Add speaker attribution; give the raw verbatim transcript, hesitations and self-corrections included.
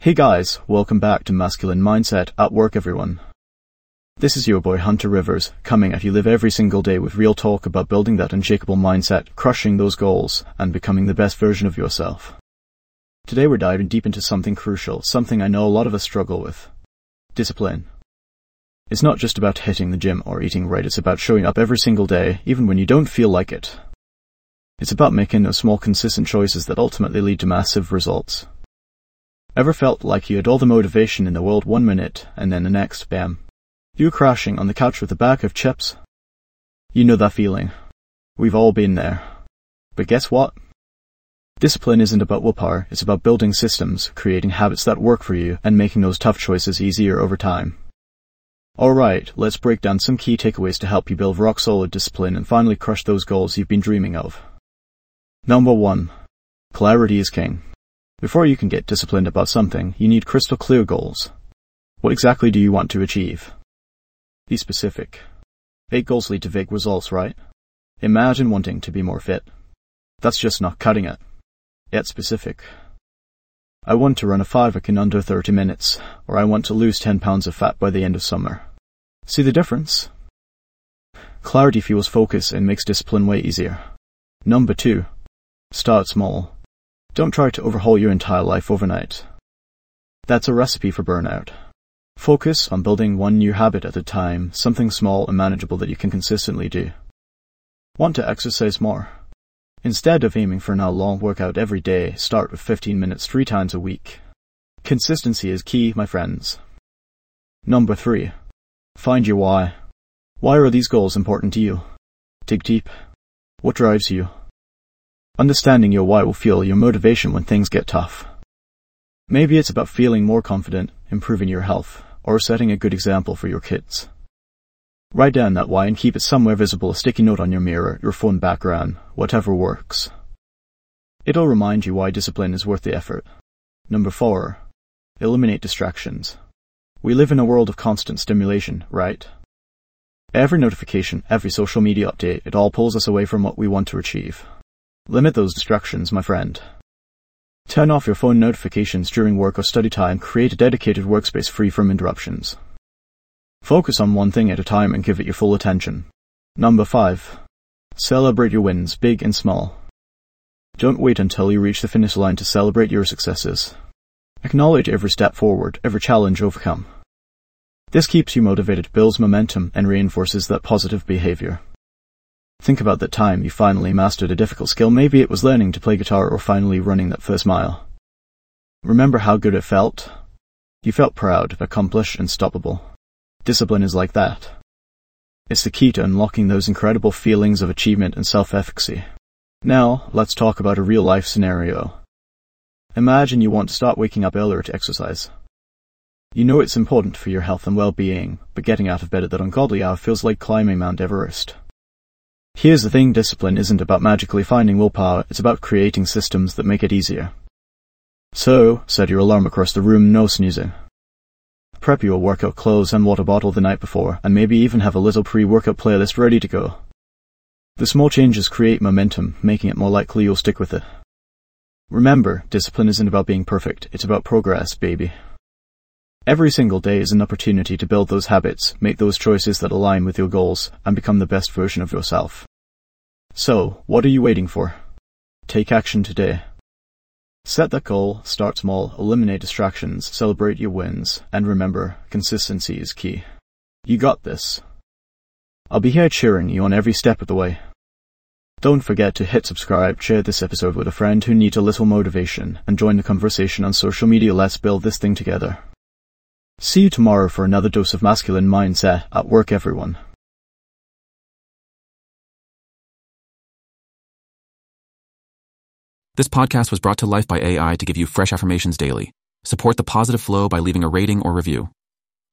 Speaker 1: Hey guys, welcome back to Masculine Mindset at Work everyone. This is your boy Hunter Rivers, coming at you live every single day with real talk about building that unshakable mindset, crushing those goals, and becoming the best version of yourself. Today we're diving deep into something crucial, something I know a lot of us struggle with. Discipline. It's not just about hitting the gym or eating right, it's about showing up every single day, even when you don't feel like it. It's about making those small consistent choices that ultimately lead to massive results. Ever felt like you had all the motivation in the world one minute, and then the next, bam, you were crashing on the couch with a bag of chips? You know that feeling. We've all been there. But guess what? Discipline isn't about willpower, it's about building systems, creating habits that work for you, and making those tough choices easier over time. Alright, let's break down some key takeaways to help you build rock-solid discipline and finally crush those goals you've been dreaming of. Number one. Clarity is king. Before you can get disciplined about something, you need crystal clear goals. What exactly do you want to achieve? Be specific. Vague goals lead to vague results, right? Imagine wanting to be more fit. That's just not cutting it. Get specific. I want to run a five K in under thirty minutes, or I want to lose ten pounds of fat by the end of summer. See the difference? Clarity fuels focus and makes discipline way easier. Number two. Start small. Don't try to overhaul your entire life overnight. That's a recipe for burnout. Focus on building one new habit at a time, something small and manageable that you can consistently do. Want to exercise more? Instead of aiming for an hour-long workout every day, start with fifteen minutes three times a week. Consistency is key, my friends. Number three. Find your why. Why are these goals important to you? Dig deep. What drives you? Understanding your why will fuel your motivation when things get tough. Maybe it's about feeling more confident, improving your health, or setting a good example for your kids. Write down that why and keep it somewhere visible, a sticky note on your mirror, your phone background, whatever works. It'll remind you why discipline is worth the effort. Number four. Eliminate distractions. We live in a world of constant stimulation, right? Every notification, every social media update, it all pulls us away from what we want to achieve. Limit those distractions, my friend. Turn off your phone notifications during work or study time, create a dedicated workspace free from interruptions. Focus on one thing at a time and give it your full attention. Number five. Celebrate your wins, big and small. Don't wait until you reach the finish line to celebrate your successes. Acknowledge every step forward, every challenge overcome. This keeps you motivated, builds momentum, and reinforces that positive behavior. Think about that time you finally mastered a difficult skill. Maybe it was learning to play guitar or finally running that first mile. Remember how good it felt? You felt proud, accomplished, unstoppable. Discipline is like that. It's the key to unlocking those incredible feelings of achievement and self-efficacy. Now, let's talk about a real-life scenario. Imagine you want to start waking up earlier to exercise. You know it's important for your health and well-being, but getting out of bed at that ungodly hour feels like climbing Mount Everest. Here's the thing, discipline isn't about magically finding willpower, it's about creating systems that make it easier. So, set your alarm across the room, no snoozing. Prep your workout clothes and water bottle the night before, and maybe even have a little pre-workout playlist ready to go. The small changes create momentum, making it more likely you'll stick with it. Remember, discipline isn't about being perfect, it's about progress, baby. Every single day is an opportunity to build those habits, make those choices that align with your goals, and become the best version of yourself. So, what are you waiting for? Take action today. Set that goal, start small, eliminate distractions, celebrate your wins, and remember, consistency is key. You got this. I'll be here cheering you on every step of the way. Don't forget to hit subscribe, share this episode with a friend who needs a little motivation, and join the conversation on social media. Let's build this thing together. See you tomorrow for another dose of masculine mindset at work, everyone.
Speaker 2: This podcast was brought to life by A I to give you fresh affirmations daily. Support the positive flow by leaving a rating or review.